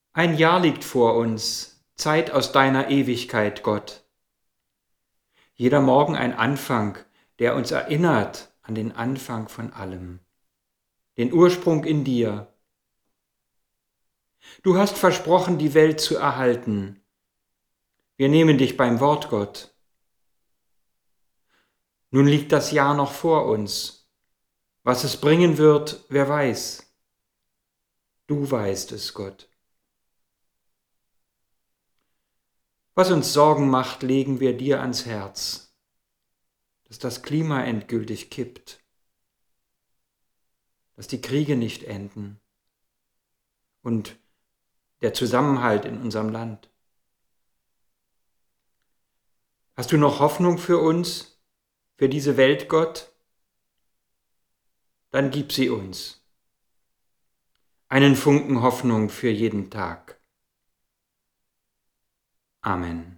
Ein Jahr liegt vor uns, Zeit aus deiner Ewigkeit, Gott. Jeder Morgen ein Anfang, der uns erinnert an den Anfang von allem, den Ursprung in dir. Du hast versprochen, die Welt zu erhalten. Wir nehmen dich beim Wort, Gott. Nun liegt das Jahr noch vor uns. Was es bringen wird, wer weiß. Du weißt es, Gott. Was uns Sorgen macht, legen wir dir ans Herz, dass das Klima endgültig kippt, dass die Kriege nicht enden und der Zusammenhalt in unserem Land. Hast du noch Hoffnung für uns, für diese Welt, Gott? Dann gib sie uns. Einen Funken Hoffnung für jeden Tag. Amen.